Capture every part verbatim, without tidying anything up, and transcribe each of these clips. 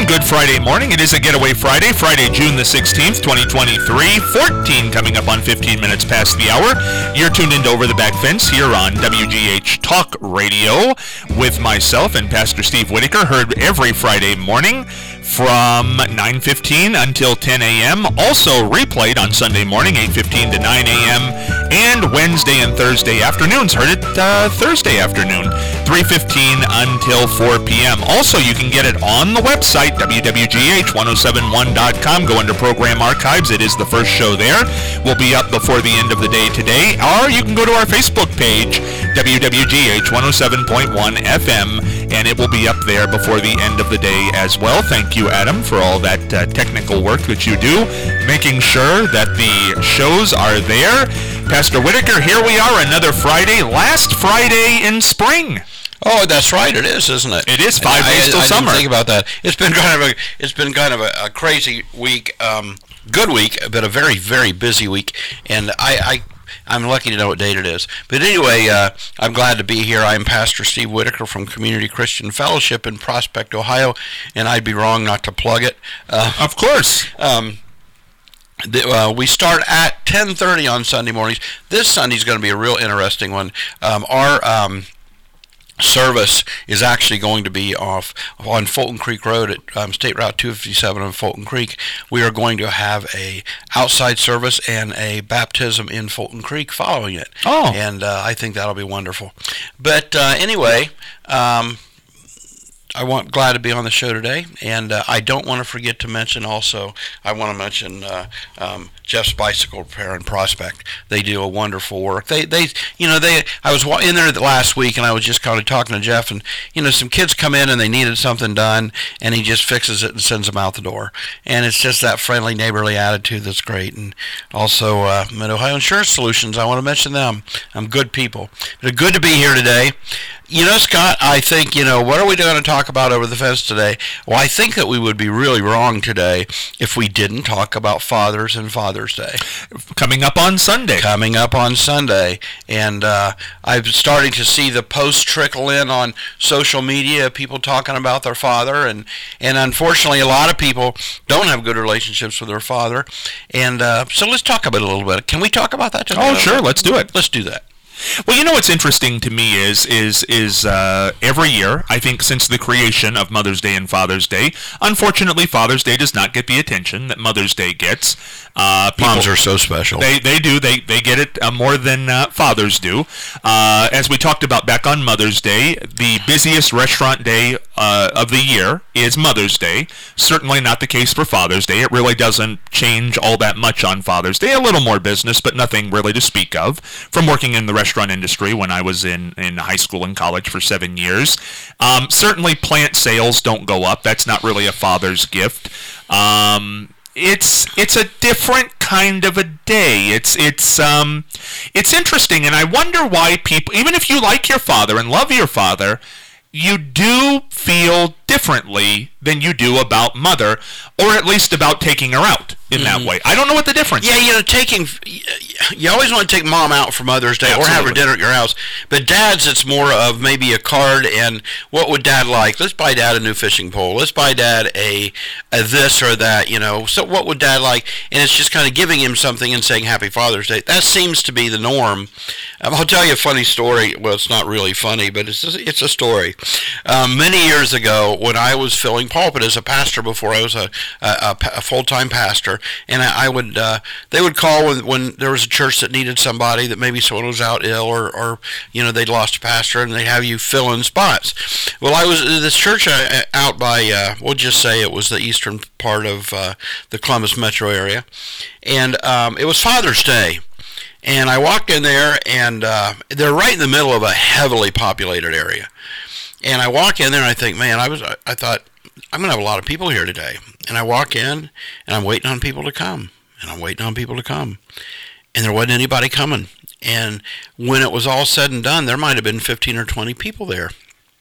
good Friday morning. It is a Getaway Friday, Friday, June the sixteenth, twenty twenty-three. fourteen coming up on fifteen minutes past the hour. You're tuned into Over the Back Fence here on W G H Talk Radio with myself and Pastor Steve Whitaker, heard every Friday morning from nine fifteen until ten a.m. Also replayed on Sunday morning, eight fifteen to nine a.m. and Wednesday and Thursday afternoons. Heard it uh, Thursday afternoon, three fifteen until four p.m. Also, you can get it on the website, W W G H ten seventy-one dot com. Go under Program Archives. It is the first show there. We'll be up before the end of the day today. Or you can go to our Facebook page, W W G H one oh seven point one F M, and it will be up there before the end of the day as well. Thank you, Adam, for all that uh, technical work that you do, making sure that the shows are there. Pastor Whitaker, here we are, another Friday, last Friday in spring. Oh, that's right. It is, isn't it? It is five I, days till I, I summer. Didn't think about that. It's been kind of a it's been kind of a, a crazy week. Um, good week, but a very very busy week. And I, I I'm lucky to know what date it is. But anyway, uh, I'm glad to be here. I'm Pastor Steve Whitaker from Community Christian Fellowship in Prospect, Ohio, and I'd be wrong not to plug it. Uh, of course. Um, The, uh, we start at ten thirty on Sunday mornings. This Sunday's going to be a real interesting one. Um, our um, service is actually going to be off on Fulton Creek Road at um, State Route two fifty-seven on Fulton Creek. We are going to have a outside service and a baptism in Fulton Creek following it. Oh. And uh, I think that'll be wonderful. But uh, anyway, um, I want glad to be on the show today, and uh, I don't want to forget to mention also, I want to mention uh, um, Jeff's Bicycle Repair and Prospect. They do a wonderful work. They, they, you know, they. I was in there last week, and I was just kind of talking to Jeff, and you know, some kids come in and they needed something done, and he just fixes it and sends them out the door. And it's just that friendly, neighborly attitude that's great. And also, uh, Mid-Ohio Insurance Solutions. I want to mention them. I'm good people. They're good to be here today. You know, Scott, I think, you know, what are we going to talk about over the fence today? Well, I think that we would be really wrong today if we didn't talk about fathers and Father's Day. Coming up on Sunday. Coming up on Sunday. And uh, I'm starting to see the posts trickle in on social media, people talking about their father. And, and unfortunately, a lot of people don't have good relationships with their father. And uh, so let's talk about it a little bit. Can we talk about that today? Oh, sure. Let's do it. Let's do that. Well, you know what's interesting to me is is is uh, every year, I think since the creation of Mother's Day and Father's Day, unfortunately Father's Day does not get the attention that Mother's Day gets. Uh, people, Moms are so special. They they do. They they get it uh, more than uh, fathers do. Uh, as we talked about back on Mother's Day, the busiest restaurant day uh, of the year is Mother's Day. Certainly not the case for Father's Day. It really doesn't change all that much on Father's Day. A little more business, but nothing really to speak of. From working in the restaurant restaurant industry when I was in, in high school and college for seven years. Um, certainly plant sales don't go up. That's not really a father's gift. Um, it's it's a different kind of a day. It's it's um it's interesting, and I wonder why people, even if you like your father and love your father, you do feel differently than you do about mother, or at least about taking her out in that way. I don't know what the difference yeah, is. you know, taking, you always want to take mom out for Mother's Day. Absolutely. Or have her dinner at your house. But dads, it's more of maybe a card and what would dad like? Let's buy dad a new fishing pole. Let's buy dad a, a this or that, you know. So what would dad like? And it's just kind of giving him something and saying Happy Father's Day. That seems to be the norm. Um, I'll tell you a funny story. Well, it's not really funny, but it's a, it's a story. Um, many years ago, when I was filling pulpit as a pastor before I was a, a, a full-time pastor, and I, I would uh, they would call when, when there was a church that needed somebody, that maybe someone was out ill or, or you know, they'd lost a pastor, and they'd have you fill in spots. Well, I was this church uh, out by, uh, we'll just say it was the eastern part of uh, the Columbus metro area, and um, it was Father's Day. And I walked in there, and uh, they're right in the middle of a heavily populated area. And I walk in there, and I think, man, I was, I thought, I'm going to have a lot of people here today. And I walk in, and I'm waiting on people to come. And I'm waiting on people to come. And there wasn't anybody coming. And when it was all said and done, there might have been fifteen or twenty people there.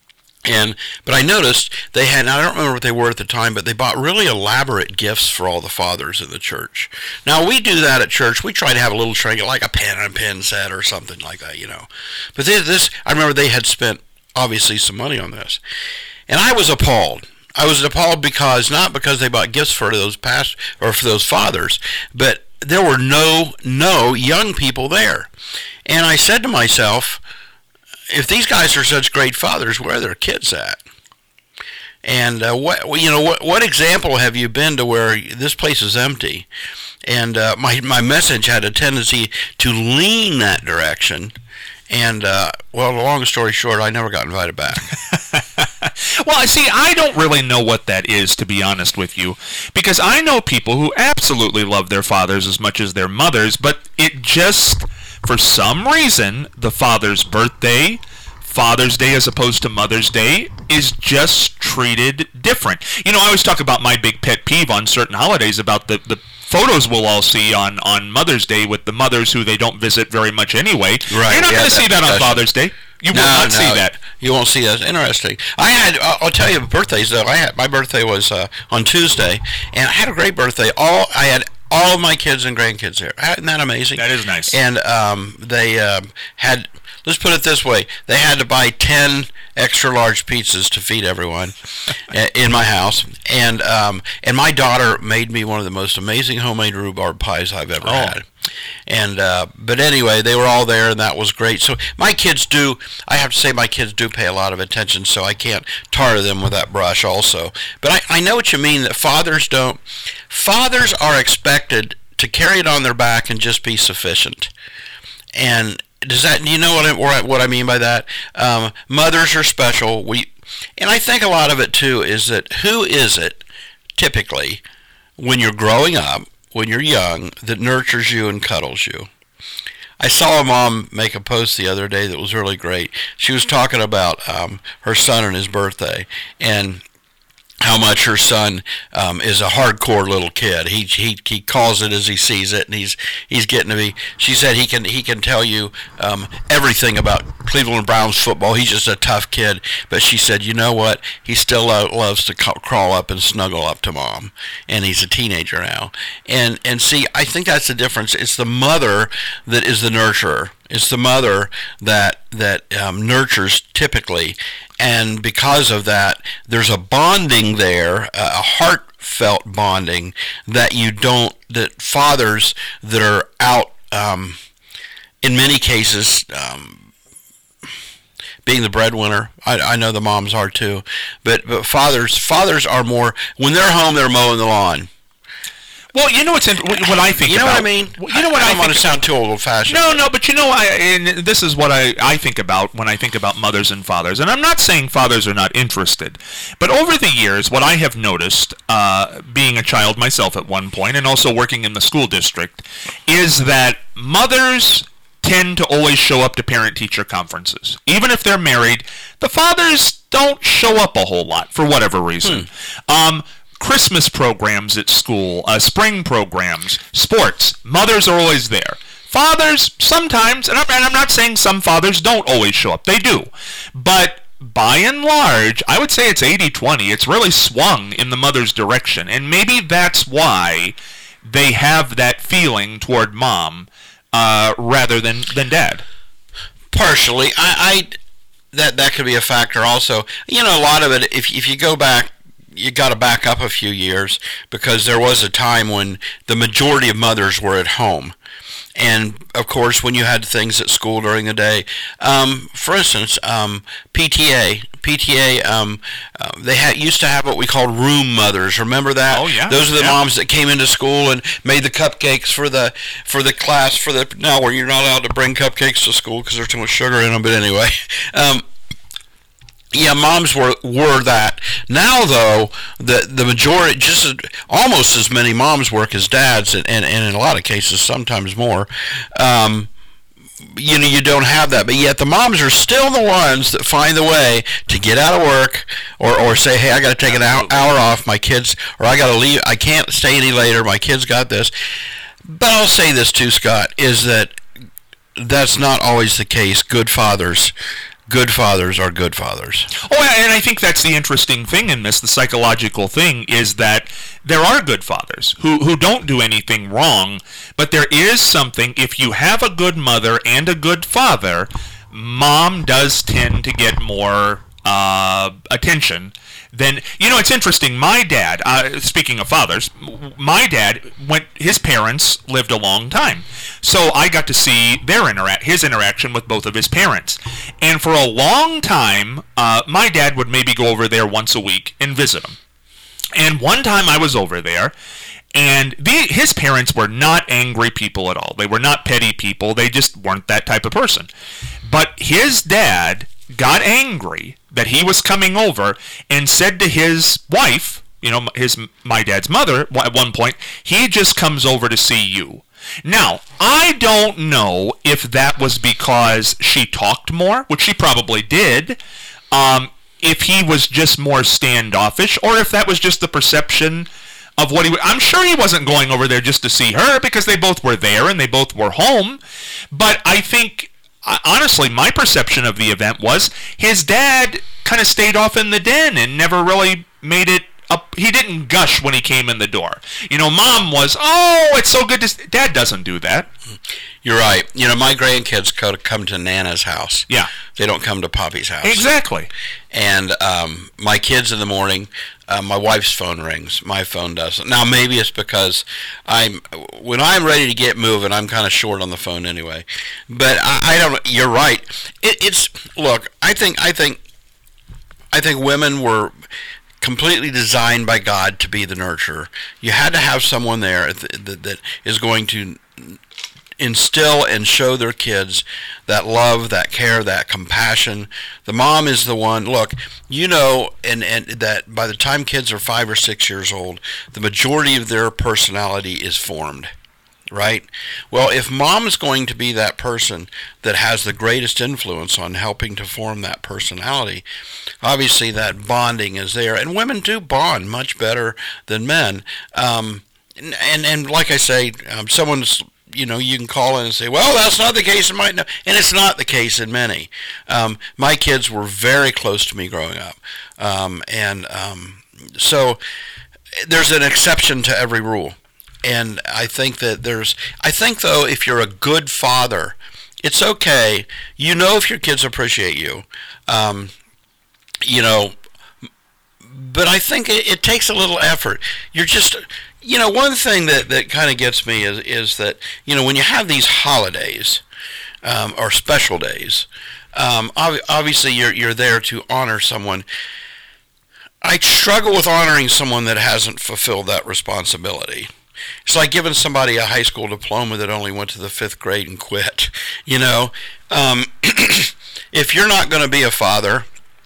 And but I noticed they had, and I don't remember what they were at the time, but they bought really elaborate gifts for all the fathers in the church. Now, we do that at church. We try to have a little trinket, like a pen and a pen set or something like that, you know. But this, this I remember they had spent, obviously, some money on this. And I was appalled. I was appalled because, not because they bought gifts for those past, or for those fathers, but there were no, no young people there. And I said to myself, if these guys are such great fathers, where are their kids at? And uh, what you know, what what example have you been to where this place is empty? And uh, my my message had a tendency to lean that direction. And uh, well, long story short, I never got invited back. Well, see, I don't really know what that is, to be honest with you, because I know people who absolutely love their fathers as much as their mothers, but it just, for some reason, the father's birthday, Father's Day as opposed to Mother's Day, is just treated different. You know, I always talk about my big pet peeve on certain holidays about the, the photos we'll all see on, on Mother's Day with the mothers who they don't visit very much anyway. Right. You're not yeah, going to see that on Father's Day. You will no, not no, see that. You won't see that. Interesting. I had, I'll tell you, birthdays though. I had, my birthday was uh, on Tuesday, and I had a great birthday. All I had all of my kids and grandkids there. Isn't that amazing? That is nice. And um, they um, had, let's put it this way, they had to buy ten extra large pizzas to feed everyone in my house. And um, and my daughter made me one of the most amazing homemade rhubarb pies I've ever oh. had. And uh, but anyway, they were all there, and that was great. So my kids do, I have to say, my kids do pay a lot of attention, so I can't tar them with that brush also. But I, I know what you mean, that fathers don't, fathers are expected to carry it on their back and just be sufficient. And does that, do you know what I, what I mean by that? Um, mothers are special. We, and I think a lot of it too is that who is it, typically, when you're growing up, when you're young, that nurtures you and cuddles you? I saw a mom make a post the other day that was really great. She was talking about um, her son and his birthday, and how much her son um, is a hardcore little kid. He he he calls it as he sees it, and he's he's getting to be. She said he can he can tell you um, everything about Cleveland Browns football. He's just a tough kid. But she said, you know what? He still lo- loves to ca- crawl up and snuggle up to mom, and he's a teenager now. And and see, I think that's the difference. It's the mother that is the nurturer. It's the mother that that um, nurtures typically, and because of that, there's a bonding there, a heartfelt bonding that you don't. That fathers that are out, um, in many cases, um, being the breadwinner. I, I know the moms are too, but but fathers fathers are more, when they're home, they're mowing the lawn. Well, you know what's in, what I think. You know about, what I mean? You know what I, I I don't want to think, sound too old-fashioned. No, no, but you know, I and this is what I, I think about when I think about mothers and fathers. And I'm not saying fathers are not interested, but over the years, what I have noticed, uh, being a child myself at one point, and also working in the school district, is that mothers tend to always show up to parent-teacher conferences. Even if they're married, the fathers don't show up a whole lot for whatever reason. Hmm. Um, Christmas programs at school, uh, spring programs, sports, mothers are always there. Fathers, sometimes, and I'm, and I'm not saying some fathers don't always show up. They do. But by and large, I would say it's eighty twenty. It's really swung in the mother's direction. And maybe that's why they have that feeling toward mom uh, rather than, than dad. Partially. I, I that that could be a factor also. You know, a lot of it, if if you go back, you got to back up a few years, because there was a time when the majority of mothers were at home. And, of course, when you had things at school during the day, um, for instance, um, P T A, P T A, um, uh, they had, used to have what we called room mothers. Remember that? Oh, yeah. Those are the yeah. moms that came into school and made the cupcakes for the for the class, for the, now where you're not allowed to bring cupcakes to school because there's too much sugar in them, but anyway. Um, Yeah, moms were were that. Now, though, the the majority, just as, almost as many moms work as dads, and, and, and in a lot of cases, sometimes more. Um, you know, you don't have that, but yet the moms are still the ones that find the way to get out of work, or, or say, hey, I got to take an hour, hour off, my kids, or I got to leave, I can't stay any later, my kids got this. But I'll say this too, Scott, is that that's not always the case. Good fathers Good fathers are good fathers. Oh, and I think that's the interesting thing in this, the psychological thing, is that there are good fathers who, who don't do anything wrong, but there is something, if you have a good mother and a good father, mom does tend to get more uh, attention then, you know, it's interesting. My dad, uh, speaking of fathers, my dad went. His parents lived a long time, so I got to see their interact, his interaction with both of his parents. And for a long time, uh, my dad would maybe go over there once a week and visit him. And one time I was over there, and the, his parents were not angry people at all. They were not petty people. They just weren't that type of person. But his dad got angry that he was coming over and said to his wife, you know, his my dad's mother, at one point, he just comes over to see you. Now, I don't know if that was because she talked more, which she probably did, um, if he was just more standoffish, or if that was just the perception of what he was. I'm sure he wasn't going over there just to see her, because they both were there and they both were home. But I think, honestly, my perception of the event was his dad kind of stayed off in the den and never really made it up. He didn't gush when he came in the door. You know, Mom was, oh, it's so good to see. Dad doesn't do that. You're right. You know, my grandkids come to Nana's house. Yeah. They don't come to Poppy's house. Exactly. And um, my kids in the morning, uh, my wife's phone rings. My phone doesn't. Now, maybe it's because I'm when I'm ready to get moving, I'm kind of short on the phone anyway. But I, I don't. You're right. It, it's look. I think. I think. I think women were completely designed by God to be the nurturer. You had to have someone there that, that, that is going to instill and show their kids that love, that care, that compassion. The mom is the one, look, you know, and, and that by the time kids are five or six years old, the majority of their personality is formed. Right? Well, if mom's going to be that person that has the greatest influence on helping to form that personality, obviously that bonding is there. And women do bond much better than men. Um, and, and, and like I say, um, someone's, you know, you can call in and say, well, that's not the case in my, no. And it's not the case in many. Um, my kids were very close to me growing up. Um, and um, so there's an exception to every rule. And I think that there's, I think though, if you're a good father, it's okay. You know if your kids appreciate you, um, you know, but I think it, it takes a little effort. You're just, you know, one thing that, that kind of gets me is, is that, you know, when you have these holidays um, or special days, um, ob- obviously you're you're there to honor someone. I struggle with honoring someone that hasn't fulfilled that responsibility. It's like giving somebody a high school diploma that only went to the fifth grade and quit. You know, um, if you're not going to be a father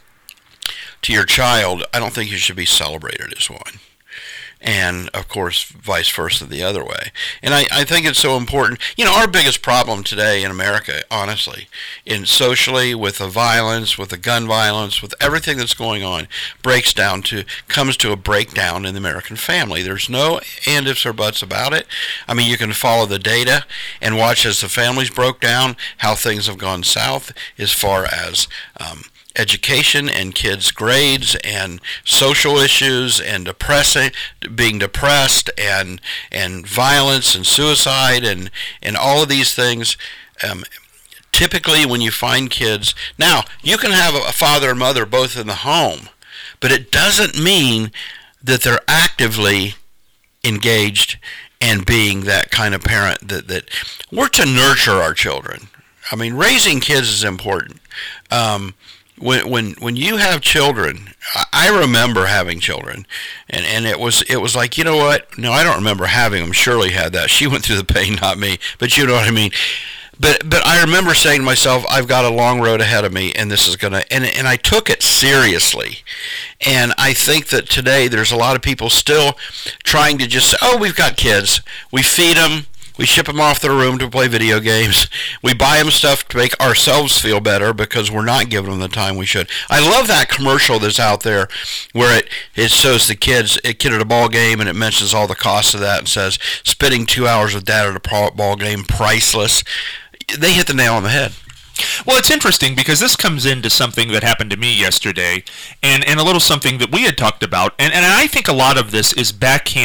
to your child, I don't think you should be celebrated as one. And, of course, vice versa the other way. And I, I think it's so important. You know, our biggest problem today in America, honestly, in socially, with the violence, with the gun violence, with everything that's going on, breaks down to, comes to a breakdown in the American family. There's no and ifs or buts about it. I mean, you can follow the data and watch as the families broke down, how things have gone south as far as um, education and kids' grades and social issues and depressing, being depressed and and violence and suicide and, and all of these things. Um, typically when you find kids, now you can have a father and mother both in the home, but it doesn't mean that they're actively engaged and being that kind of parent that, that we're to nurture our children. I mean, raising kids is important. Um, When when when you have children, I remember having children, and, and it was it was like, you know what? No, I don't remember having them. Shirley had that. She went through the pain, not me. But you know what I mean. But but I remember saying to myself, I've got a long road ahead of me, and this is gonna. And and I took it seriously. And I think that today there's a lot of people still trying to just say, oh, we've got kids. We feed them. We ship them off their room to play video games. We buy them stuff to make ourselves feel better because we're not giving them the time we should. I love that commercial that's out there where it, it shows the kids, a kid at a ball game, and it mentions all the costs of that and says, spending two hours with dad at a ball game, priceless. They hit the nail on the head. Well, it's interesting because this comes into something that happened to me yesterday and, and a little something that we had talked about. And, and I think a lot of this is backhanded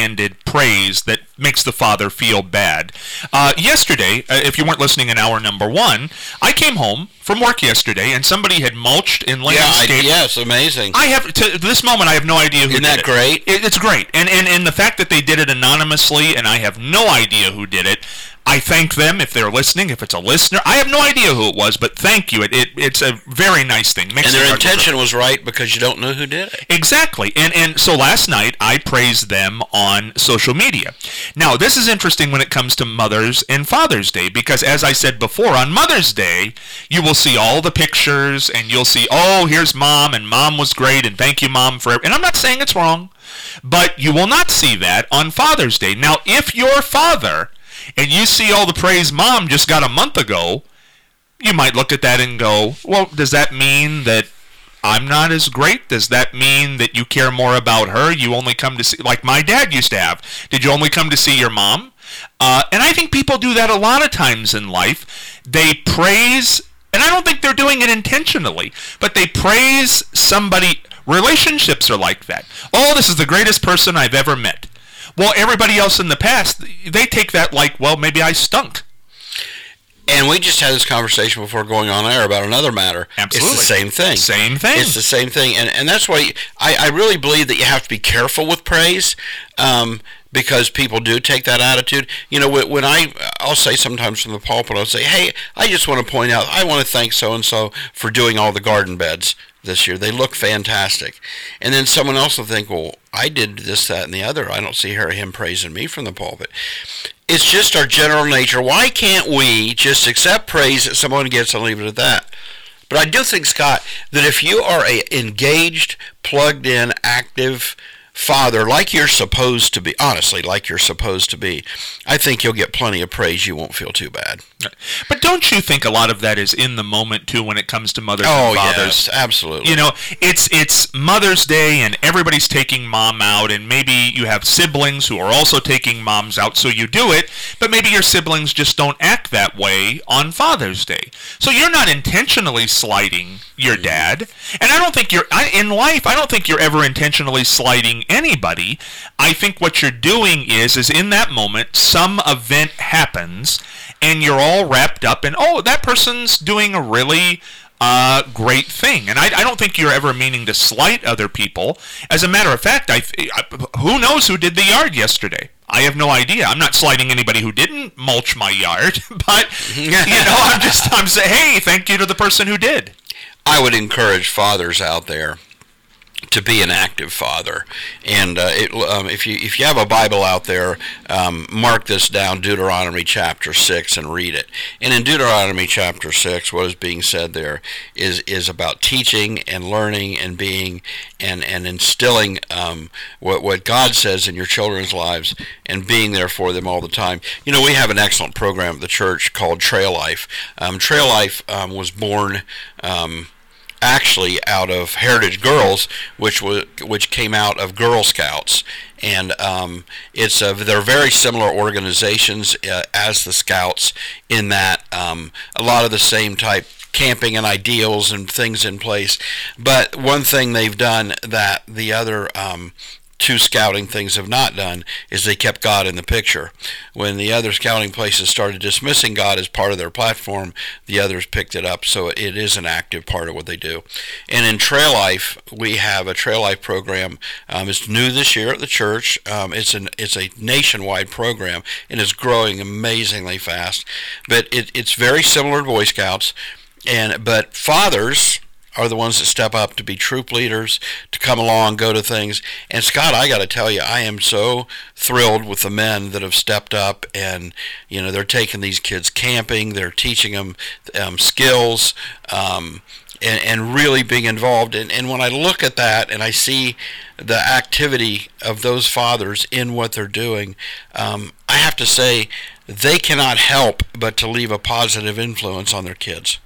praise that makes the father feel bad. Uh, yesterday, uh, if you weren't listening in hour number one, I came home from work yesterday, and somebody had mulched in landscape. Yeah, yes, amazing. I have to this moment. I have no idea who Isn't did that it. great? It, it's great, and, and and the fact that they did it anonymously, and I have no idea who did it. I thank them if they're listening. If it's a listener, I have no idea who it was, but thank you. It, it it's a very nice thing. Makes and their it intention was right because you don't know who did it. Exactly. And and so last night I praised them on social media. Now, this is interesting when it comes to Mother's and Father's Day, because as I said before, on Mother's Day, you will see all the pictures and you'll see, oh, here's Mom, and Mom was great, and thank you, Mom, for... And I'm not saying it's wrong, but you will not see that on Father's Day. Now, if your father... and you see all the praise Mom just got a month ago, you might look at that and go, well, does that mean that I'm not as great? Does that mean that you care more about her? You only come to see, like my dad used to have. Did you only come to see your mom? Uh, and I think people do that a lot of times in life. They praise, and I don't think they're doing it intentionally, but they praise somebody. Relationships are like that. Oh, this is the greatest person I've ever met. Well, everybody else in the past, they take that like, well, maybe I stunk. And we just had this conversation before going on air about another matter. Absolutely. It's the same thing. Same thing. It's the same thing. And and that's why I, I really believe that you have to be careful with praise, um, because people do take that attitude. You know, when I, I'll say sometimes from the pulpit, I'll say, hey, I just want to point out, I want to thank so-and-so for doing all the garden beds this year. They look fantastic. And then someone else will think, well, I did this, that, and the other. I don't see her, him praising me from the pulpit. It's just our general nature. Why can't we just accept praise that someone gets and leave it at that? But I do think, Scott, that if you are a engaged, plugged-in, active father, like you're supposed to be, honestly, like you're supposed to be, I think you'll get plenty of praise. You won't feel too bad. But don't you think a lot of that is in the moment, too, when it comes to mothers oh, and fathers? Yes, absolutely. You know, it's it's Mother's Day, and everybody's taking Mom out, and maybe you have siblings who are also taking moms out, so you do it, but maybe your siblings just don't act that way on Father's Day. So you're not intentionally slighting your dad, and I don't think you're, I, in life, I don't think you're ever intentionally slighting anybody. I think what you're doing is, is in that moment, some event happens, and you're all wrapped up in, oh, that person's doing a really uh, great thing. And I, I don't think you're ever meaning to slight other people. As a matter of fact, I, I, who knows who did the yard yesterday? I have no idea. I'm not slighting anybody who didn't mulch my yard, but, you know, I'm just, I'm saying, hey, thank you to the person who did. I would encourage fathers out there to be an active father, and uh, it, um, if you if you have a Bible out there, um, mark this down, Deuteronomy chapter six, and read it. And in Deuteronomy chapter six, what is being said there is is about teaching and learning and being and and instilling um, what what God says in your children's lives and being there for them all the time. You know, we have an excellent program at the church called Trail Life. Um, Trail Life um, was born. Um, actually out of Heritage Girls, which was which came out of Girl Scouts, and um, it's a, they're very similar organizations uh, as the Scouts in that um, a lot of the same type camping and ideals and things in place. But one thing they've done that the other um, two scouting things have not done is they kept God in the picture. When the other scouting places started dismissing God as part of their platform, the others picked it up, so it is an active part of what they do. And in Trail Life, we have a Trail Life program. Um, it's new this year at the church. Um, it's an it's a nationwide program, and it's growing amazingly fast. But it, it's very similar to Boy Scouts, and but fathers are the ones that step up to be troop leaders, to come along, go to things. And Scott, I got to tell you, I am so thrilled with the men that have stepped up, and you know, they're taking these kids camping, they're teaching them um, skills, um, and, and really being involved. And, and when I look at that and I see the activity of those fathers in what they're doing, um, I have to say they cannot help but to leave a positive influence on their kids.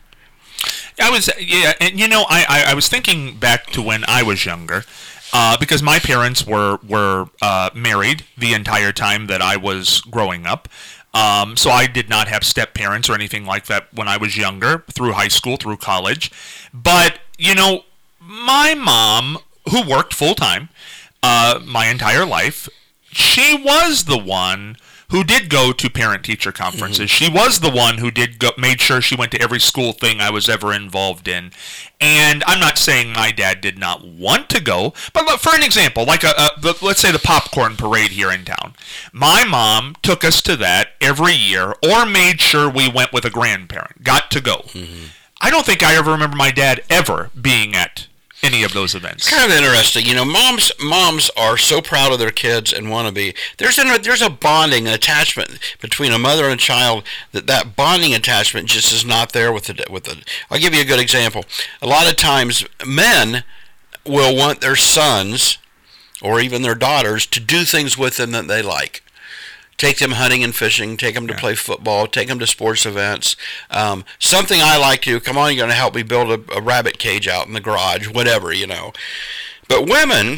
I was, yeah, and you know, I, I, I was thinking back to when I was younger, uh, because my parents were were uh, married the entire time that I was growing up. Um, so I did not have step parents or anything like that when I was younger, through high school, through college. But you know, my mom, who worked full time uh, my entire life, she was the one who did go to parent-teacher conferences. Mm-hmm. She was the one who did go, made sure she went to every school thing I was ever involved in. And I'm not saying my dad did not want to go, but look, for an example, like a, a let's say the popcorn parade here in town. My mom took us to that every year, or made sure we went with a grandparent. Got to go. Mm-hmm. I don't think I ever remember my dad ever being at any of those events. Kind of interesting. You know, moms moms are so proud of their kids and want to be. There's a, there's a bonding attachment between a mother and a child that that bonding attachment just is not there with the with the. I'll give you a good example. A lot of times men will want their sons or even their daughters to do things with them that they like. Take them hunting and fishing, take them to yeah. play football, take them to sports events. Um, something I like to do, come on, you're going to help me build a, a rabbit cage out in the garage, whatever, you know. But women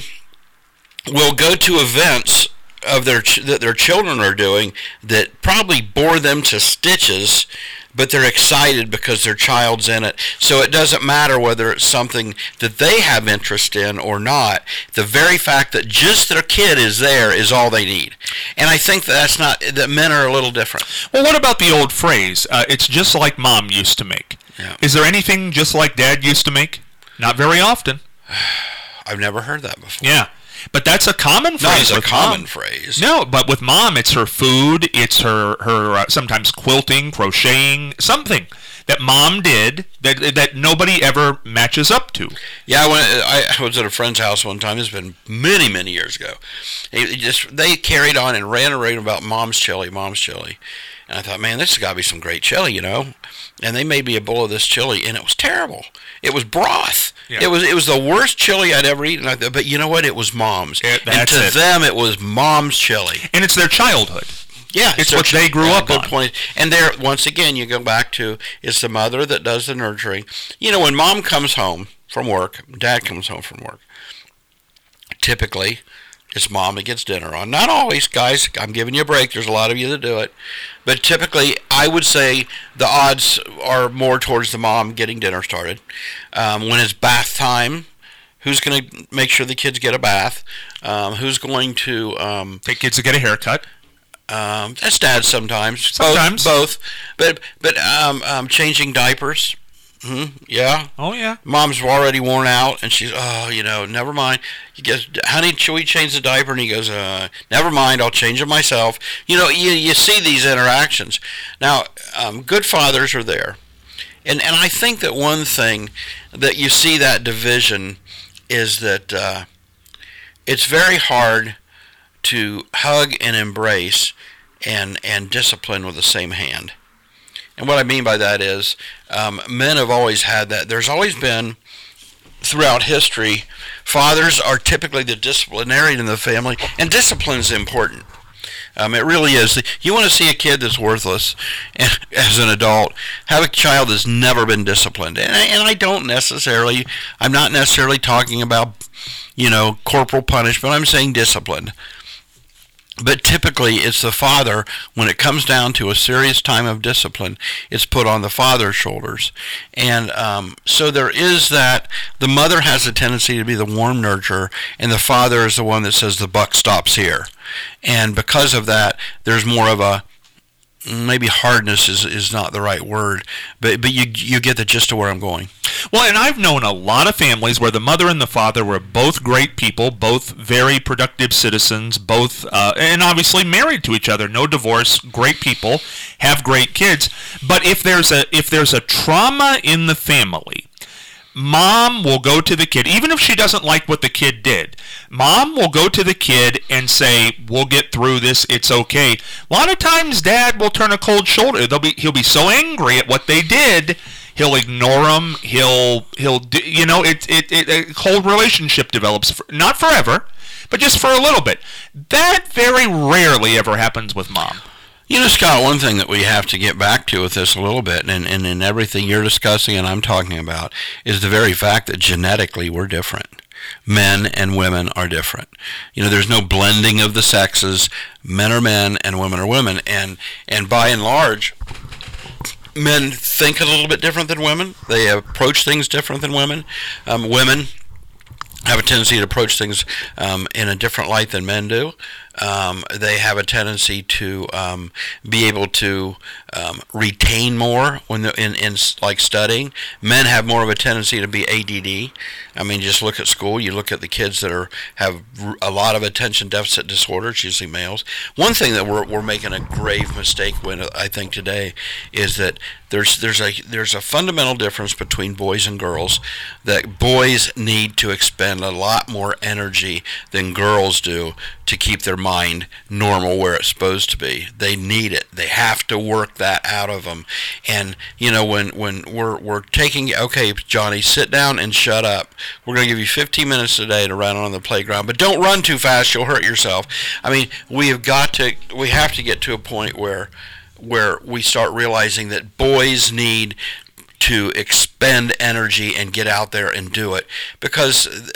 will go to events of their ch- that their children are doing that probably bore them to stitches, but they're excited because their child's in it. So it doesn't matter whether it's something that they have interest in or not. The very fact that just their kid is there is all they need. And I think that that's not, that men are a little different. Well, what about the old phrase, uh, it's just like mom used to make? Yeah. Is there anything just like dad used to make? Not very often. I've never heard that before. Yeah. But that's a common phrase. No, it's a common mom. phrase. No, but with mom, it's her food, it's her, her uh, sometimes quilting, crocheting, something that mom did that that nobody ever matches up to. Yeah, I, went, I was at a friend's house one time. It's been many, many years ago. It just They carried on and ran around about mom's chili, mom's chili. And I thought, man, this has got to be some great chili, you know. And they made me a bowl of this chili, and it was terrible. It was broth. Yeah. It was it was the worst chili I'd ever eaten. I thought, but you know what? It was mom's. It, and to it. them, it was mom's chili. And it's their childhood. Yeah, it's what they grew yeah, up good on. Point. And there, once again, you go back to it's the mother that does the nurturing. You know, when mom comes home from work, dad comes home from work. Typically, it's mom that gets dinner on. Not always, guys. I'm giving you a break. There's a lot of you that do it. But typically, I would say the odds are more towards the mom getting dinner started. Um, when it's bath time, who's going to make sure the kids get a bath? Um, who's going to... Um, Take kids to get a haircut? Um, that's dad sometimes. Sometimes. Both. both. But, but um, um, changing diapers. Mm-hmm. Yeah. Oh, yeah. Mom's already worn out, and she's, oh, you know, never mind. He goes, honey, should we change the diaper? And he goes, uh, never mind, I'll change it myself. You know, you, you see these interactions. Now, um, good fathers are there. And and I think that one thing that you see that division is that uh, it's very hard to hug and embrace and, and discipline with the same hand. And what I mean by that is um, men have always had that. There's always been, throughout history, fathers are typically the disciplinarian in the family, and discipline is important. Um, it really is. You want to see a kid that's worthless as an adult, have a child that's never been disciplined. And I, and I don't necessarily, I'm not necessarily talking about, you know, corporal punishment. I'm saying discipline. But typically, it's the father, when it comes down to a serious time of discipline, it's put on the father's shoulders. And um, so there is that, the mother has a tendency to be the warm nurturer, and the father is the one that says the buck stops here. And because of that, there's more of a, maybe hardness is, is not the right word, but but you you get the gist of where I'm going. Well, and I've known a lot of families where the mother and the father were both great people, both very productive citizens, both, uh, and obviously married to each other, no divorce, great people, have great kids. But if there's a if there's a trauma in the family, mom will go to the kid, even if she doesn't like what the kid did. Mom will go to the kid and say, "We'll get through this. It's okay." A lot of times, dad will turn a cold shoulder. They'll be he'll be so angry at what they did, he'll ignore them. He'll he'll you know it it, it a cold relationship develops. For, not forever, but just for a little bit. That very rarely ever happens with mom. You know, Scott, one thing that we have to get back to with this a little bit, and, and in everything you're discussing and I'm talking about, is the very fact that genetically we're different. Men and women are different. You know, there's no blending of the sexes. Men are men and women are women. And, and by and large, men think a little bit different than women. They approach things different than women. Um, women have a tendency to approach things um, in a different light than men do. Um, they have a tendency to um, be able to um, retain more when they're in, in like studying. Men have more of a tendency to be A D D. I mean, just look at school. You look at the kids that are have a lot of attention deficit disorder. It's usually males. One thing that we're we're making a grave mistake with, I think, today is that there's there's a there's a fundamental difference between boys and girls. That boys need to expend a lot more energy than girls do to keep their mind normal where it's supposed to be. They need it. They have to work that out of them. And you know, when when we're we're taking, okay, Johnny, sit down and shut up. We're going to give you fifteen minutes a day to run on the playground, but don't run too fast. You'll hurt yourself. I mean, we have got to. We have to get to a point where where we start realizing that boys need to expend energy and get out there and do it, because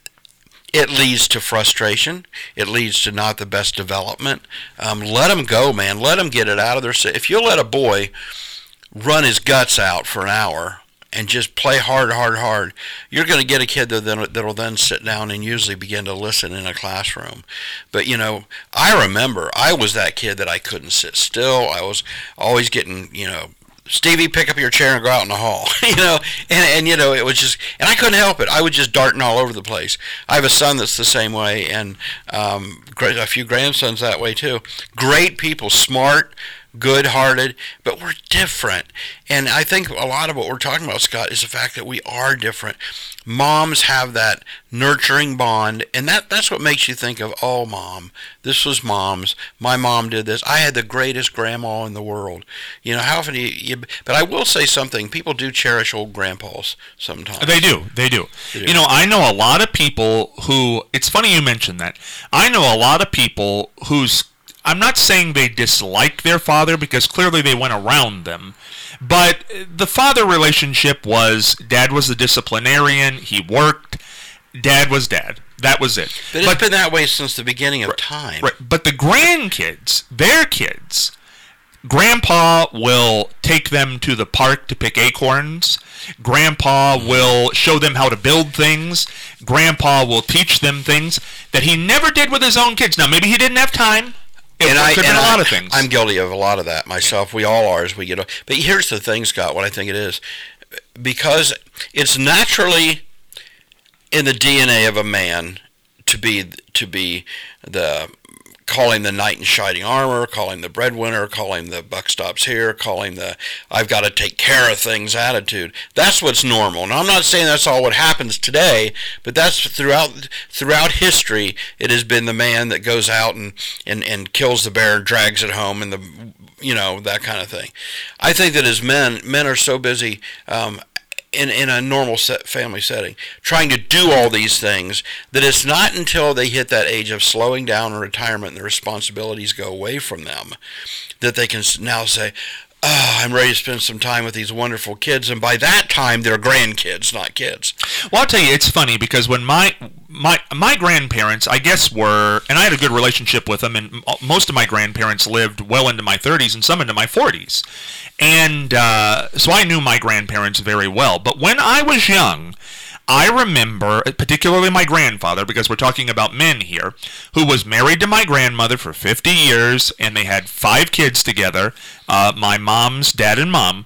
it leads to frustration. It leads to not the best development. Um, let them go, man. Let them get it out of their... If you let a boy run his guts out for an hour and just play hard, hard, hard, you're going to get a kid that then, that'll then sit down and usually begin to listen in a classroom. But, you know, I remember I was that kid that I couldn't sit still. I was always getting, you know, Stevie, pick up your chair and go out in the hall, you know, and, and, you know, it was just, and I couldn't help it. I was just darting all over the place. I have a son that's the same way, and um, a few grandsons that way too. Great people, smart, good-hearted, but we're different. And I think a lot of what we're talking about, Scott, is the fact that we are different. Moms have that nurturing bond, and that, that's what makes you think of, oh, Mom, this was Mom's. My mom did this. I had the greatest grandma in the world. You know, how often do you, you... But I will say something. People do cherish old grandpas sometimes. They do. They do. They do. You know, I know a lot of people who... It's funny you mentioned that. I know a lot of people whose... I'm not saying they dislike their father, because clearly they went around them, but the father relationship was, Dad was the disciplinarian, he worked, Dad was Dad. That was it. But it's but, been that way since the beginning of right, time. Right. But the grandkids, their kids, Grandpa will take them to the park to pick acorns. Grandpa will show them how to build things. Grandpa will teach them things that he never did with his own kids. Now, maybe he didn't have time. It and I, could and be a lot I, of things. I'm guilty of a lot of that myself. We all are as we get older. But here's the thing, Scott, what I think it is. Because it's naturally in the D N A of a man to be to be the... call him the knight in shining armor, call him the breadwinner, call him the buck stops here, call him the I've got to take care of things attitude. That's what's normal. Now, I'm not saying that's all what happens today, but that's throughout throughout history. It has been the man that goes out and, and, and kills the bear and drags it home, and the you know that kind of thing. I think that as men, men are so busy um, in in a normal set family setting, trying to do all these things, that it's not until they hit that age of slowing down or retirement and the responsibilities go away from them that they can now say, oh, I'm ready to spend some time with these wonderful kids. And by that time, they're grandkids, not kids. Well, I'll tell you, it's funny because when my my my grandparents, I guess, were, and I had a good relationship with them, and most of my grandparents lived well into my thirties and some into my forties. And uh, so I knew my grandparents very well. But when I was young, I remember, particularly my grandfather, because we're talking about men here, who was married to my grandmother for fifty years, and they had five kids together, uh, my mom's dad and mom.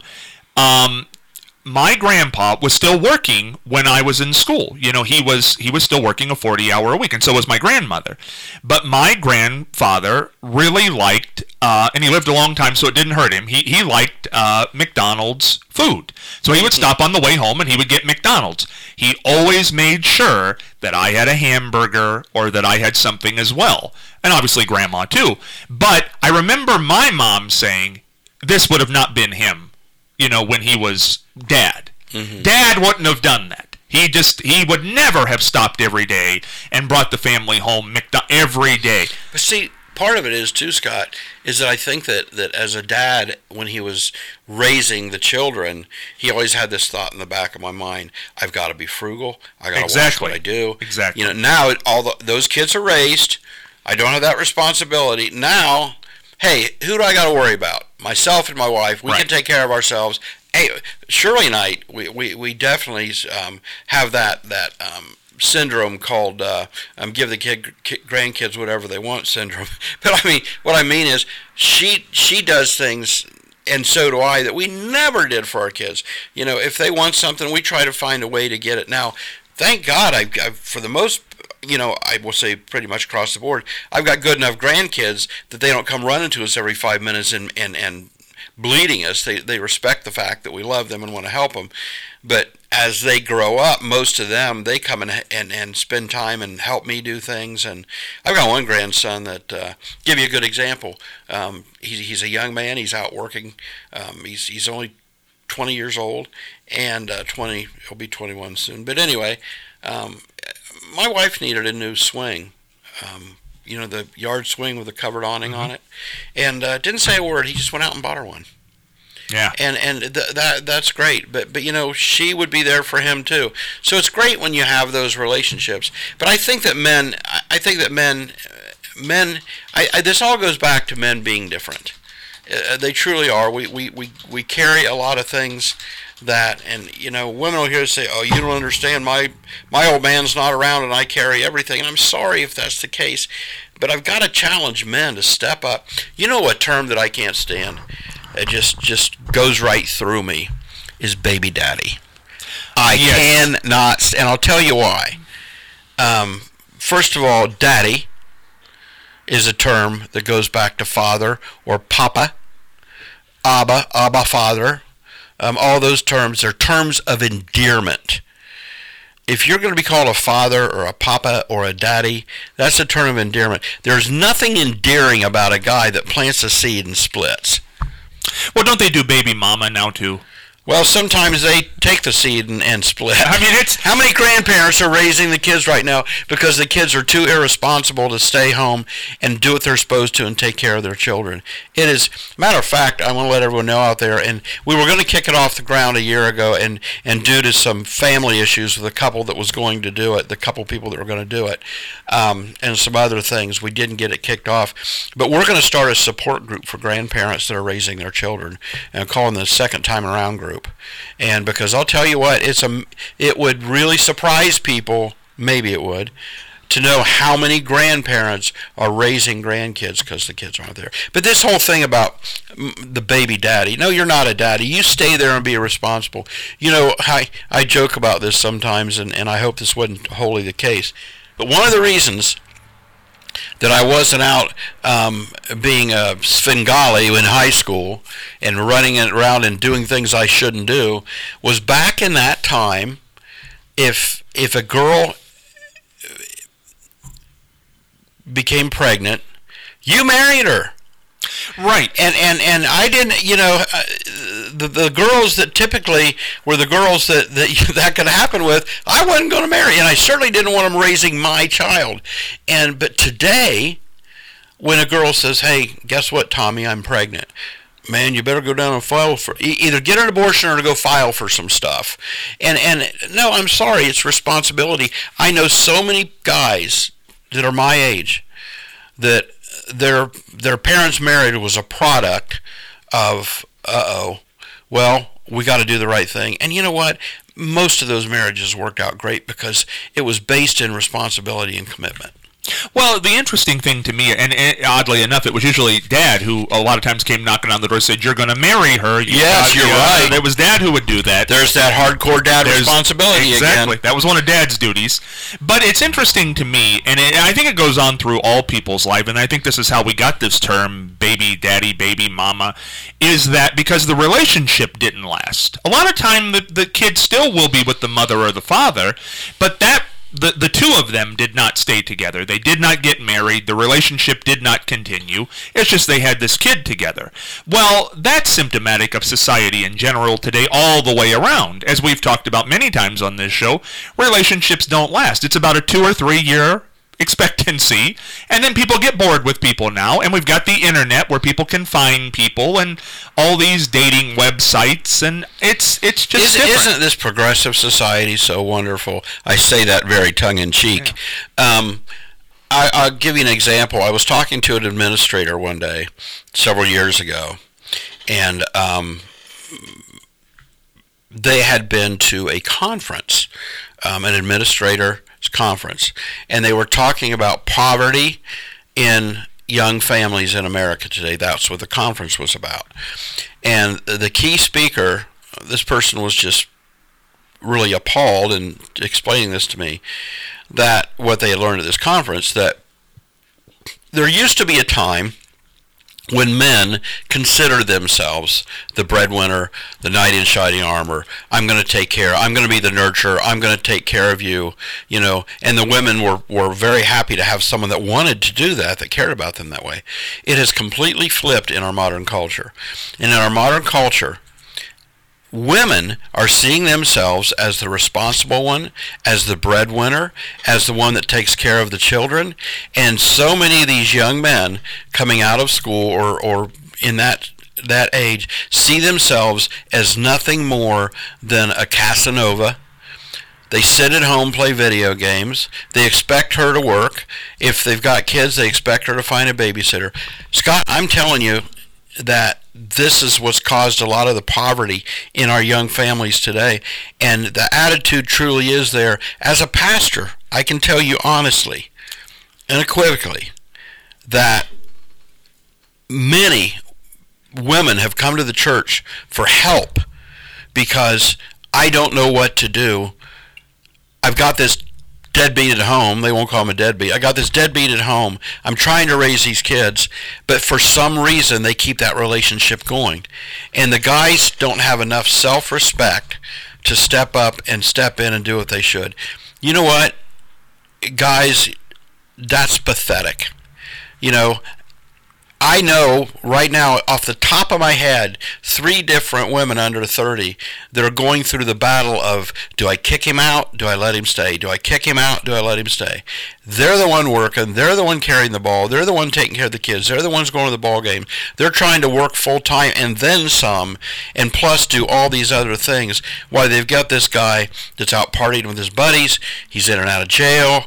Um, my grandpa was still working when I was in school. You know, he was he was still working a forty-hour a week, and so was my grandmother. But my grandfather really liked, uh, and he lived a long time, so it didn't hurt him. He he liked uh, McDonald's food. So he would stop on the way home, and he would get McDonald's. He always made sure that I had a hamburger or that I had something as well. And obviously Grandma too. But I remember my mom saying, this would have not been him, you know, when he was Dad. Mm-hmm. Dad wouldn't have done that. He just, he would never have stopped every day and brought the family home McDo- every day. But see, part of it is too, Scott, is that I think that, that as a dad, when he was raising the children, he always had this thought in the back of my mind, I've got to be frugal, I got to exactly. watch what I do. Exactly. You know, now all the, those kids are raised, I don't have that responsibility. Now, hey, who do I got to worry about? Myself and my wife, we right. can take care of ourselves. Hey, Shirley and I, we, we, we definitely um, have that, that um, syndrome called uh, um, give the kid, kid grandkids whatever they want syndrome. But I mean, what I mean is she she does things, and so do I, that we never did for our kids. You know, if they want something, we try to find a way to get it. Now, thank God, I've, I've for the most, you know, I will say pretty much across the board, I've got good enough grandkids that they don't come running to us every five minutes and and and bleeding us. They they respect the fact that we love them and want to help them. But as they grow up, most of them, they come and and, and spend time and help me do things. And I've got one grandson that, uh, give you a good example. Um, he's he's a young man. He's out working. Um, he's he's only twenty years old, and uh, twenty. He'll be twenty-one soon. But anyway, um, my wife needed a new swing. Um, you know, the yard swing with the covered awning mm-hmm. on it, and uh, didn't say a word. He just went out and bought her one. Yeah, and and th- that that's great. But but you know, she would be there for him too. So it's great when you have those relationships. But I think that men, I think that men, men, I, I this all goes back to men being different. Uh, they truly are. We, we we we carry a lot of things that, and you know, women will hear us say, "Oh, you don't understand. My my old man's not around, and I carry everything." And I'm sorry if that's the case, but I've got to challenge men to step up. You know, a term that I can't stand, it just just goes right through me, is baby daddy. I yes. cannot, and I'll tell you why. Um, first of all, daddy is a term that goes back to father or papa, Abba, Abba father. Um, all those terms are terms of endearment. If you're going to be called a father or a papa or a daddy, that's a term of endearment. There's nothing endearing about a guy that plants a seed and splits. Well, don't they do baby mama now too? Well, sometimes they take the seed and, and split. I mean, it's how many grandparents are raising the kids right now because the kids are too irresponsible to stay home and do what they're supposed to and take care of their children. It is, matter of fact, I want to let everyone know out there, and we were going to kick it off the ground a year ago, and, and due to some family issues with a couple that was going to do it, the couple people that were going to do it, um, and some other things, we didn't get it kicked off. But we're going to start a support group for grandparents that are raising their children, and calling the second time around group. And because I'll tell you what, it's a, it would really surprise people, maybe it would, to know how many grandparents are raising grandkids because the kids aren't there. But this whole thing about the baby daddy, no, you're not a daddy. You stay there and be responsible. You know, I, I joke about this sometimes, and, and I hope this wasn't wholly the case. But one of the reasons that I wasn't out um, being a Svengali in high school and running around and doing things I shouldn't do was back in that time, if if a girl became pregnant, you married her. Right. And, and, and I didn't, you know, uh, the the girls that typically were the girls that, that that could happen with, I wasn't going to marry. And I certainly didn't want them raising my child. And but today, when a girl says, hey, guess what, Tommy, I'm pregnant. Man, you better go down and file for, either get an abortion or to go file for some stuff. And, and no, I'm sorry, it's responsibility. I know so many guys that are my age that their their parents' marriage was a product of, uh-oh, well, we got to do the right thing. And you know what? Most of those marriages worked out great because it was based in responsibility and commitment. Well, the interesting thing to me, and, and oddly enough, it was usually Dad who a lot of times came knocking on the door and said, you're going to marry her. You yes, you're right. And it was Dad who would do that. There's that hardcore dad There's, responsibility exactly. again. That was one of Dad's duties. But it's interesting to me, and it, I think it goes on through all people's life, and I think this is how we got this term, baby daddy, baby mama, is that because the relationship didn't last. A lot of time the, the kid still will be with the mother or the father, but that The the two of them did not stay together. They did not get married. The relationship did not continue. It's just they had this kid together. Well, that's symptomatic of society in general today all the way around. As we've talked about many times on this show, relationships don't last. It's about a two or three year expectancy, and then people get bored with people now, and we've got the internet where people can find people and all these dating websites, and it's it's just isn't, isn't this progressive society so wonderful? I say that very tongue-in-cheek. Yeah. Um, I, I'll give you an example. I was talking to an administrator one day several years ago, and um, they had been to a conference. Um, an administrator conference, and they were talking about poverty in young families in America today. That's what the conference was about. And the key speaker, this person was just really appalled in explaining this to me, that what they had learned at this conference, that there used to be a time when men considered themselves the breadwinner, the knight in shining armor. I'm going to take care. I'm going to be the nurturer. I'm going to take care of you, you know. And the women were, were very happy to have someone that wanted to do that, that cared about them that way. It has completely flipped in our modern culture. And in our modern culture, women are seeing themselves as the responsible one, as the breadwinner, as the one that takes care of the children. And so many of these young men coming out of school or, or in that that age see themselves as nothing more than a Casanova. They sit at home, play video games. They expect her to work. If they've got kids, they expect her to find a babysitter. Scott, I'm telling you that this is what's caused a lot of the poverty in our young families today. And the attitude truly is there. As a pastor, I can tell you honestly, unequivocally, that many women have come to the church for help because I don't know what to do. I've got this deadbeat at home. They won't call him a deadbeat. I got this deadbeat at home. I'm trying to raise these kids, but for some reason they keep that relationship going. And the guys don't have enough self-respect to step up and step in and do what they should. You know what? Guys, that's pathetic. You know, I know right now, off the top of my head, three different women under thirty that are going through the battle of, do I kick him out? Do I let him stay? Do I kick him out? Do I let him stay? They're the one working. They're the one carrying the ball. They're the one taking care of the kids. They're the ones going to the ball game. They're trying to work full time and then some, and plus do all these other things. While they've got this guy that's out partying with his buddies. He's in and out of jail.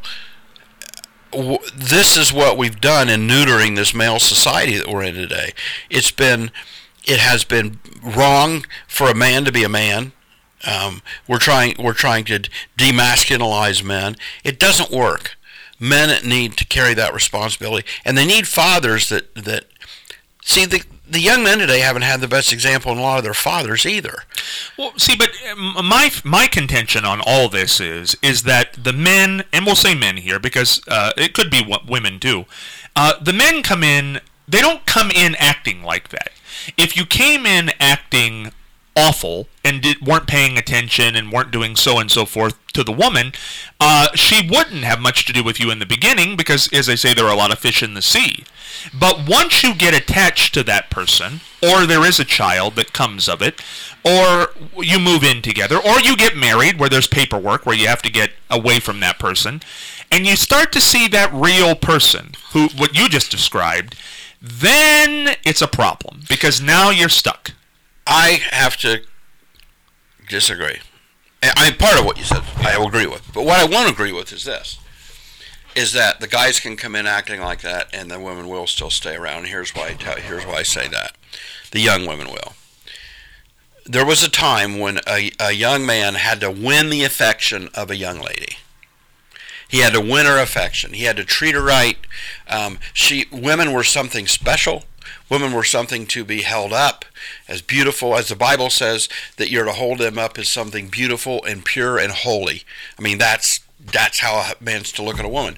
This is what we've done in neutering this male society that we're in today. It's been, it has been wrong for a man to be a man. Um, we're trying, we're trying to demasculinize men. It doesn't work. Men need to carry that responsibility, and they need fathers that that see the. The young men today haven't had the best example in a lot of their fathers either. Well, see, but my my contention on all this is is that the men, and we'll say men here because uh, it could be what women do, uh, the men come in, they don't come in acting like that. If you came in acting awful and did, weren't paying attention and weren't doing so and so forth to the woman, uh, she wouldn't have much to do with you in the beginning because, as I say, there are a lot of fish in the sea. But once you get attached to that person, or there is a child that comes of it, or you move in together, or you get married where there's paperwork where you have to get away from that person, and you start to see that real person, who what you just described, then it's a problem because now you're stuck. I have to disagree. I mean, part of what you said I will agree with. But what I won't agree with is this, is that the guys can come in acting like that and the women will still stay around. Here's why I tell, here's why I say that. The young women will. There was a time when a, a young man had to win the affection of a young lady. He had to win her affection. He had to treat her right. Um, she, women were something special. Women were something to be held up as beautiful, as the Bible says that you're to hold them up as something beautiful and pure and holy. I mean, that's that's how a man's to look at a woman.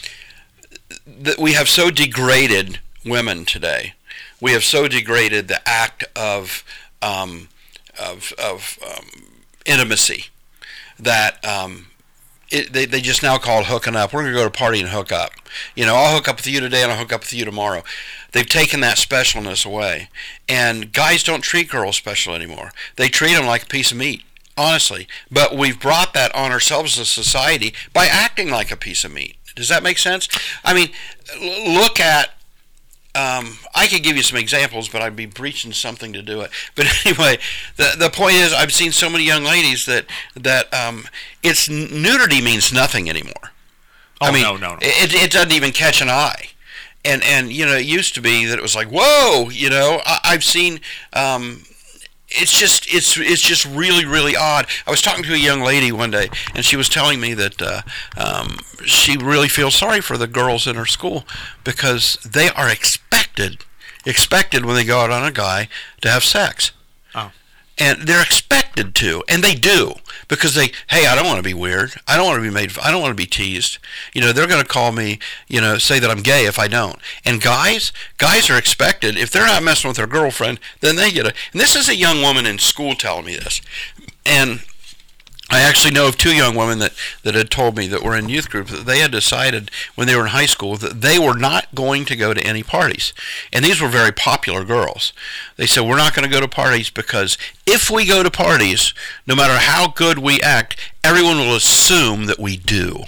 That we have so degraded women today. We have so degraded the act of um, of of um, intimacy that um, it, they they just now call it hooking up. We're gonna go to a party and hook up. You know, I'll hook up with you today and I'll hook up with you tomorrow. They've taken that specialness away. And guys don't treat girls special anymore. They treat them like a piece of meat, honestly. But we've brought that on ourselves as a society by acting like a piece of meat. Does that make sense? I mean, look at, um, I could give you some examples, but I'd be breaching something to do it. But anyway, the the point is I've seen so many young ladies that, that um, it's nudity means nothing anymore. Oh, I mean, no, no, no. It, it doesn't even catch an eye. And, and you know, it used to be that it was like, whoa, you know, I, I've seen, um, it's just it's it's just really really odd. I was talking to a young lady one day, and she was telling me that uh, um, she really feels sorry for the girls in her school because they are expected expected when they go out on a guy to have sex. Oh. And they're expected to, and they do, because they, hey, I don't want to be weird. I don't want to be made, I don't want to be teased. You know, they're going to call me, you know, say that I'm gay if I don't. And guys, guys are expected, if they're not messing with their girlfriend, then they get a, and this is a young woman in school telling me this. And I actually know of two young women that, that had told me that were in youth groups that they had decided when they were in high school that they were not going to go to any parties. And these were very popular girls. They said, we're not going to go to parties because if we go to parties, no matter how good we act, everyone will assume that we do.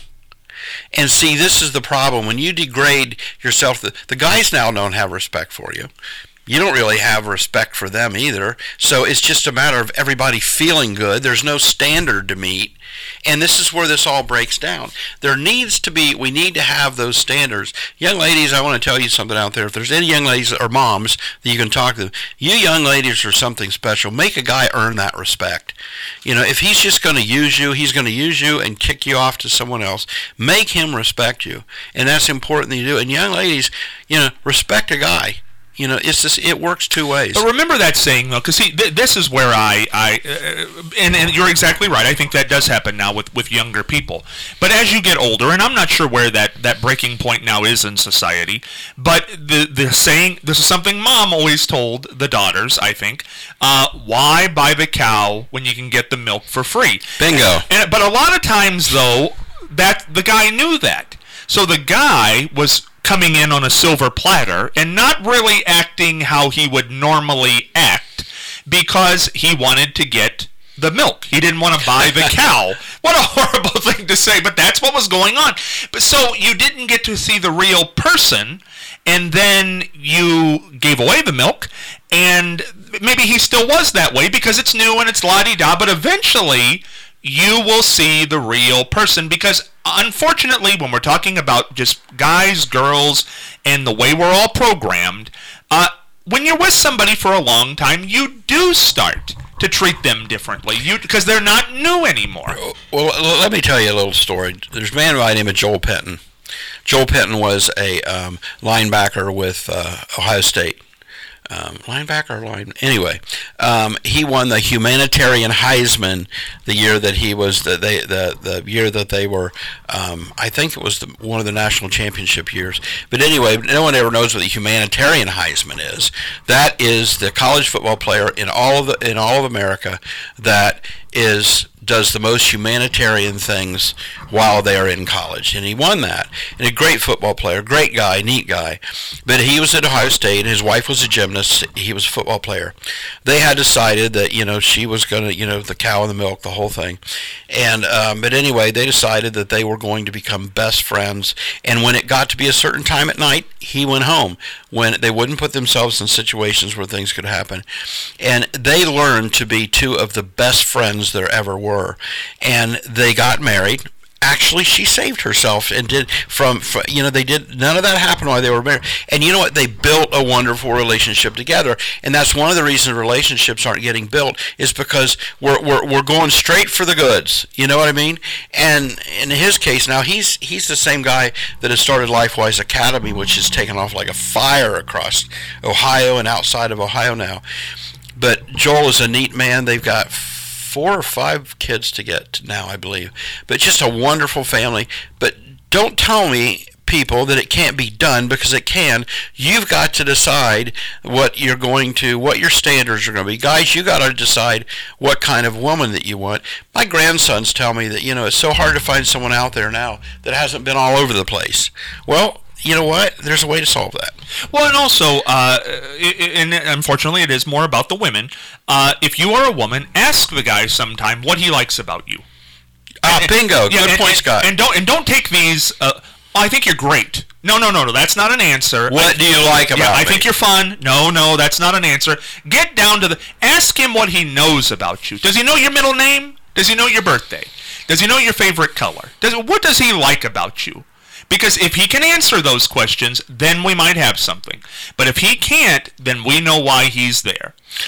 And see, this is the problem. When you degrade yourself, the, the guys now don't have respect for you. You don't really have respect for them either. So it's just a matter of everybody feeling good. There's no standard to meet. And this is where this all breaks down. There needs to be, we need to have those standards. Young ladies, I want to tell you something out there. If there's any young ladies or moms that you can talk to, you young ladies are something special. Make a guy earn that respect. You know, if he's just going to use you, he's going to use you and kick you off to someone else. Make him respect you. And that's important that you do. And young ladies, you know, respect a guy. You know, it's just, it works two ways. But remember that saying, though, because see, th- this is where I, I uh, and, and you're exactly right. I think that does happen now with, with younger people. But as you get older, and I'm not sure where that, that breaking point now is in society, but the the saying, this is something Mom always told the daughters, I think, uh, why buy the cow when you can get the milk for free? Bingo. And, but a lot of times, though, that the guy knew that. So the guy was coming in on a silver platter and not really acting how he would normally act because he wanted to get the milk. He didn't want to buy the cow. What a horrible thing to say, but that's what was going on. But so you didn't get to see the real person, and then you gave away the milk, and maybe he still was that way because it's new and it's la-di-da, but eventually you will see the real person because unfortunately when we're talking about just guys, girls, and the way we're all programmed, uh, when you're with somebody for a long time, you do start to treat them differently you because they're not new anymore. Well, let me tell you a little story. There's a man by the name of Joel Penton. Joel Penton was a um, linebacker with uh, Ohio State. Um, linebacker, line. Anyway, um, he won the humanitarian Heisman the year that he was the they, the the year that they were. Um, I think it was the, one of the national championship years. But anyway, no one ever knows what the humanitarian Heisman is. That is the college football player in all of the in all of America that is does the most humanitarian things while they are in college. And he won that. And a great football player, great guy, neat guy. But he was at Ohio State. His wife was a gymnast. He was a football player. They had decided that, you know, she was going to, you know, the cow and the milk, the whole thing. And, um, but anyway, they decided that they were going to become best friends. And when it got to be a certain time at night, he went home. When they wouldn't put themselves in situations where things could happen. And they learned to be two of the best friends there ever were. And they got married. Actually, she saved herself and did from, from, you know, they did, none of that happened while they were married. And you know what? They built a wonderful relationship together. And that's one of the reasons relationships aren't getting built is because we're, we're, we're going straight for the goods. You know what I mean? And in his case, now he's, he's the same guy that has started LifeWise Academy, which has taken off like a fire across Ohio and outside of Ohio now. But Joel is a neat man. They've got four or five kids to get now, I believe. But just a wonderful family. But don't tell me, people, that it can't be done, because it can. You've got to decide what you're going to, what your standards are going to be. Guys, you got to decide what kind of woman that you want. My grandsons tell me that, you know, it's so hard to find someone out there now that hasn't been all over the place. Well, you know what? There's a way to solve that. Well, and also, uh, and unfortunately, it is more about the women. Uh, if you are a woman, ask the guy sometime what he likes about you. Ah, bingo. Yeah, Good and, point, Scott. And don't and don't take these. Uh, oh, I think you're great. No, no, no, no. That's not an answer. What I, do you like about yeah, I me? think you're fun. No, no, that's not an answer. Get down to the. Ask him what he knows about you. Does he know your middle name? Does he know your birthday? Does he know your favorite color? Does what does he like about you? Because if he can answer those questions, then we might have something. But if he can't, then we know why he's there.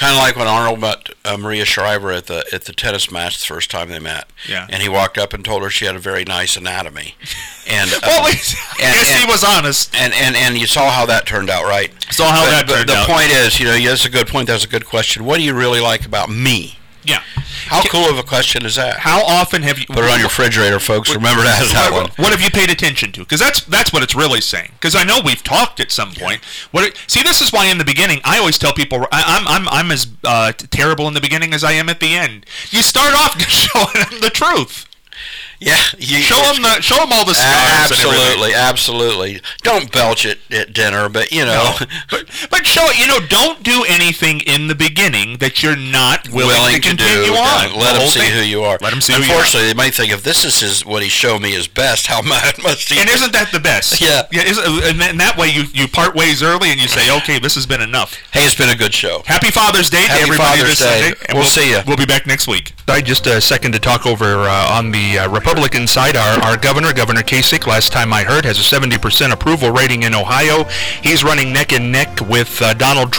Kind of like when Arnold met uh, Maria Shriver at the at the tennis match the first time they met. Yeah. And he walked up and told her she had a very nice anatomy. And um, well, I guess and, he was honest. And, and and you saw how that turned out, right? Saw how but, that but turned the out. The point is, you know, yeah, that's a good point. That's a good question. What do you really like about me? Yeah. How cool of a question is that? How often have you... Put it on your refrigerator, folks. Remember to ask that one. What have you paid attention to? Because that's that's what it's really saying. Because I know we've talked at some point. What it, see, this is why in the beginning, I always tell people, I, I'm I'm I'm as uh, terrible in the beginning as I am at the end. You start off showing them the truth. Yeah, you, show them the show them all the scars. Absolutely, absolutely. Don't belch at, at dinner, but you know, no. but but show it. You know, don't do anything in the beginning that you're not willing, willing to, to continue do. on. Let them the see thing. who you are. Let them see. Unfortunately, who you are. they might think if this is his, what he showed me is best, how much must he? And isn't that the best? Yeah, yeah. Isn't, and then that way you you part ways early and you say, okay, this has been enough. Hey, it's been a good show. Happy Father's Day Happy to everybody Father's this Day. Sunday. And we'll, we'll see you. We'll be back next week. I just a second to talk over uh, on the uh, Republican side. Our, our governor, Governor Kasich, last time I heard, has a seventy percent approval rating in Ohio. He's running neck and neck with uh, Donald Trump.